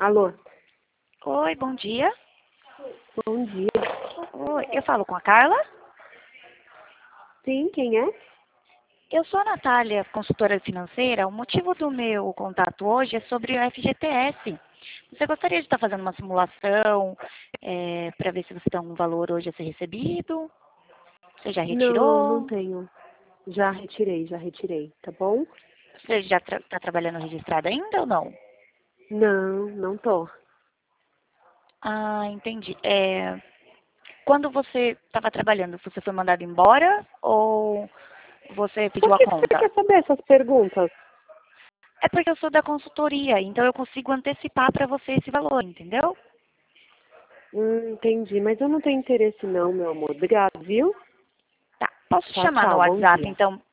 Alô? Oi, bom dia. Bom dia. Oi, eu falo com a Carla? Sim, quem é? Eu sou a Natália, consultora financeira. O motivo do meu contato hoje é sobre o FGTS. Você gostaria de estar fazendo uma simulação para ver se você tem algum valor hoje a ser recebido? Você já Não, não retirou? tenho. Já retirei, tá bom? Você já está trabalhando registrada ainda ou não? Não, não tô. Ah, entendi. Quando você estava trabalhando, você foi mandado embora ou você pediu Por a que você conta? quer saber essas perguntas? É porque eu sou da consultoria, então eu consigo antecipar para você esse valor, entendeu? Entendi, mas eu não tenho interesse não, meu amor. Obrigado, viu? Tá. Posso te Tchau, chamar no tchau, bom WhatsApp, dia. então,